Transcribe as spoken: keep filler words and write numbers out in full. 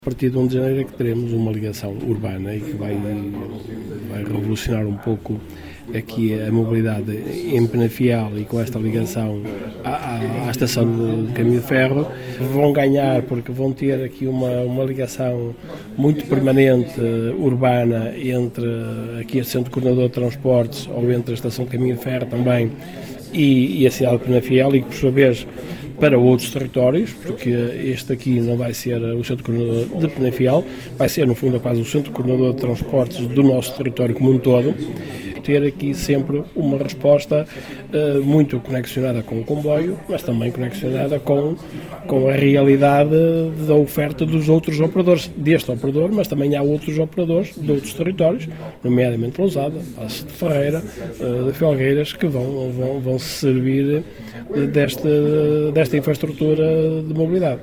A partir de um de janeiro é que teremos uma ligação urbana e que vai, vai revolucionar um pouco aqui a mobilidade em Penafiel, e com esta ligação à, à, à estação de caminho de ferro vão ganhar, porque vão ter aqui uma, uma ligação muito permanente urbana entre aqui a Centro Coordenador de Transportes, ou entre a estação de caminho de ferro também e, e a cidade de Penafiel, e que por sua vez para outros territórios, porque este aqui não vai ser o Centro Coordenador de Penafiel, vai ser no fundo quase o Centro Coordenador de Transportes do nosso território como um todo, ter aqui sempre uma resposta uh, muito conexionada com o comboio, mas também conexionada com, com a realidade da oferta dos outros operadores, deste operador, mas também há outros operadores de outros territórios, nomeadamente Lousada, Paços de Ferreira, uh, de Felgueiras, que vão, vão, vão se servir desta, desta infraestrutura de mobilidade.